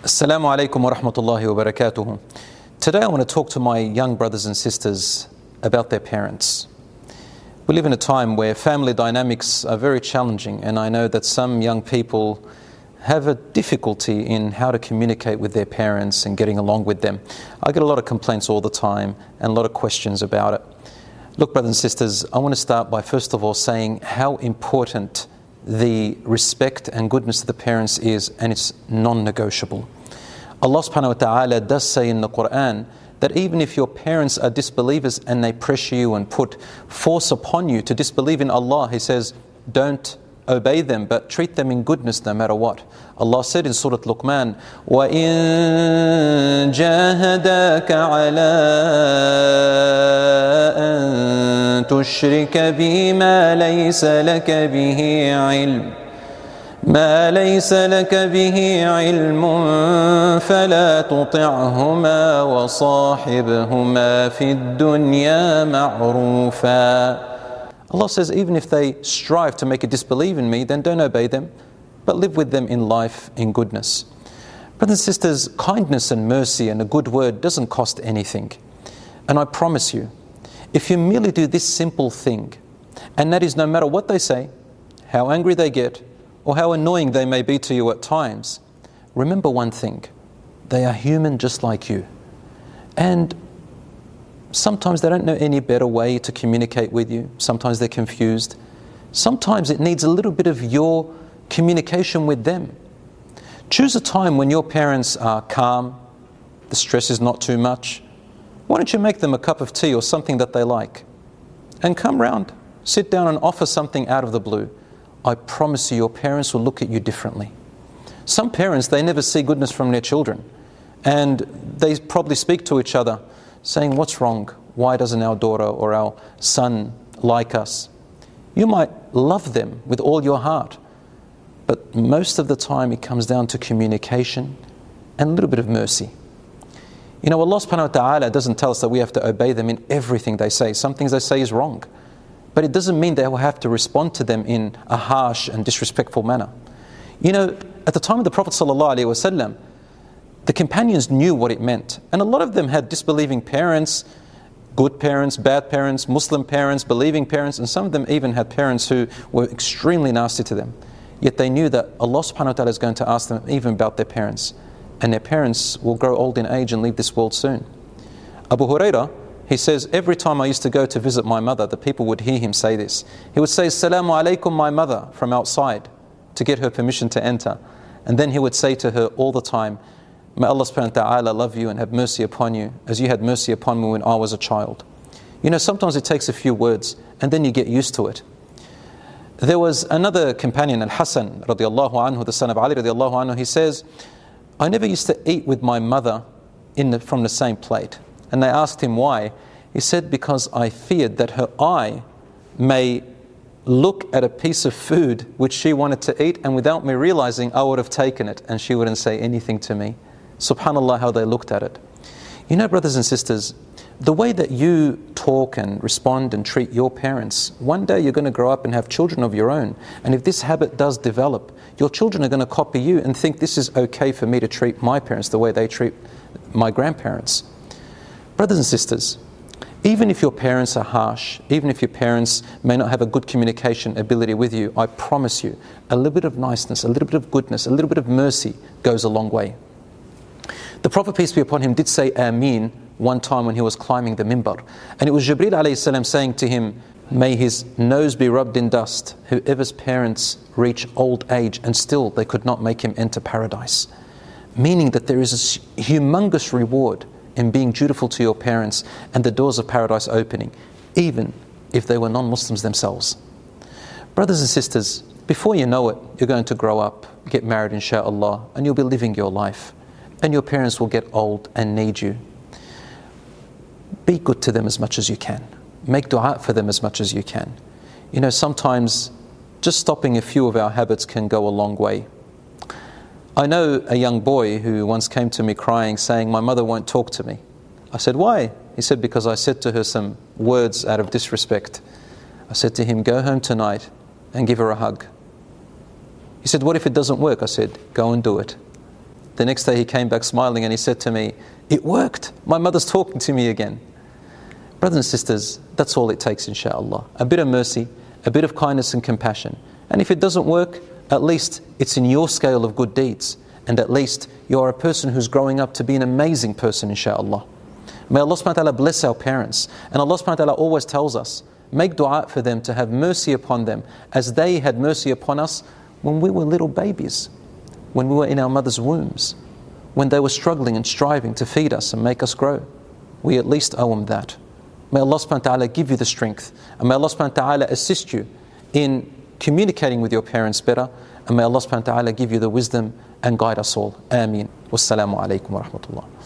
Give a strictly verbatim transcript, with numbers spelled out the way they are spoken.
Assalamu alaikum wa rahmatullahi wa barakatuhu. Today I want to talk to my young brothers and sisters about their parents. We live in a time where family dynamics are very challenging, and I know that some young people have a difficulty in how to communicate with their parents and getting along with them. I get a lot of complaints all the time and a lot of questions about it. Look, brothers and sisters, I want to start by first of all saying how important the respect and goodness of the parents is, and it's non-negotiable. Allah subhanahu wa ta'ala does say in the Quran that even if your parents are disbelievers and they pressure you and put force upon you to disbelieve in Allah, He says, don't obey them, but treat them in goodness no matter what. Allah said in Surah Luqman, وَإِن جَاهَدَاكَ عَلَىٰ أَن تُشْرِكَ بِي مَا لَيْسَ لَكَ بِهِ عِلْمٌ مَا لَيْسَ لَكَ بِهِ عِلْمٌ فَلَا تُطِعْهُمَا وَصَاحِبْهُمَا فِي الدُّنْيَا مَعْرُوفًا. Allah says, even if they strive to make you disbelieve in me, then don't obey them, but live with them in life in goodness. Brothers and sisters, kindness and mercy and a good word doesn't cost anything. And I promise you, if you merely do this simple thing, and that is no matter what they say, how angry they get, or how annoying they may be to you at times, remember one thing: they are human just like you. And sometimes they don't know any better way to communicate with you. Sometimes they're confused. Sometimes it needs a little bit of your communication with them. Choose a time when your parents are calm, the stress is not too much. Why don't you make them a cup of tea or something that they like? And come round, sit down and offer something out of the blue. I promise you, your parents will look at you differently. Some parents, they never see goodness from their children. And they probably speak to each other, saying, what's wrong? Why doesn't our daughter or our son like us? You might love them with all your heart, but most of the time it comes down to communication and a little bit of mercy. You know, Allah subhanahu wa ta'ala doesn't tell us that we have to obey them in everything they say. Some things they say is wrong, but it doesn't mean that we'll have to respond to them in a harsh and disrespectful manner. You know, at the time of the Prophet sallallahu alaihi wasallam, the companions knew what it meant, and a lot of them had disbelieving parents, good parents, bad parents, Muslim parents, believing parents, and some of them even had parents who were extremely nasty to them. Yet they knew that Allah subhanahu wa ta'ala is going to ask them even about their parents, and their parents will grow old in age and leave this world soon. Abu Hurairah, he says, every time I used to go to visit my mother, the people would hear him say this. He would say, Assalamu alaikum, my mother, from outside, to get her permission to enter. And then he would say to her all the time, may Allah subhanahu wa ta'ala love you and have mercy upon you as you had mercy upon me when I was a child. You know, sometimes it takes a few words and then you get used to it. There was another companion, Al-Hasan radiallahu anhu, the son of Ali radiallahu anhu, he says, I never used to eat with my mother in the, from the same plate. And they asked him why. He said, because I feared that her eye may look at a piece of food which she wanted to eat, and without me realizing, I would have taken it and she wouldn't say anything to me. SubhanAllah, how they looked at it. You know, brothers and sisters, the way that you talk and respond and treat your parents, one day you're going to grow up and have children of your own. And if this habit does develop, your children are going to copy you and think this is okay for me to treat my parents the way they treat my grandparents. Brothers and sisters, even if your parents are harsh, even if your parents may not have a good communication ability with you, I promise you, a little bit of niceness, a little bit of goodness, a little bit of mercy goes a long way. The Prophet, peace be upon him, did say Ameen one time when he was climbing the mimbar. And it was Jibreel alayhi salam saying to him, may his nose be rubbed in dust, whoever's parents reach old age and still they could not make him enter paradise. Meaning that there is a humongous reward in being dutiful to your parents and the doors of paradise opening, even if they were non-Muslims themselves. Brothers and sisters, before you know it, you're going to grow up, get married inshaAllah, and you'll be living your life. And your parents will get old and need you. Be good to them as much as you can. Make dua for them as much as you can. You know, sometimes just stopping a few of our habits can go a long way. I know a young boy who once came to me crying, saying, my mother won't talk to me. I said, why? He said, because I said to her some words out of disrespect. I said to him, go home tonight and give her a hug. He said, what if it doesn't work? I said, go and do it. The next day he came back smiling and he said to me, "It worked. My mother's talking to me again." Brothers and sisters, that's all it takes, inshallah. A bit of mercy, a bit of kindness and compassion. And if it doesn't work, at least it's in your scale of good deeds. And at least you're a person who's growing up to be an amazing person, inshallah. May Allah subhanahu wa ta'ala bless our parents. And Allah subhanahu wa ta'ala always tells us, make dua for them to have mercy upon them as they had mercy upon us when we were little babies, when we were in our mother's wombs, when they were struggling and striving to feed us and make us grow. We at least owe them that. May Allah subhanahu wa ta'ala give you the strength, and may Allah subhanahu wa ta'ala assist you in communicating with your parents better, and may Allah subhanahu wa ta'ala give you the wisdom and guide us all. Ameen. Wassalamu alaikum wa rahmatullah.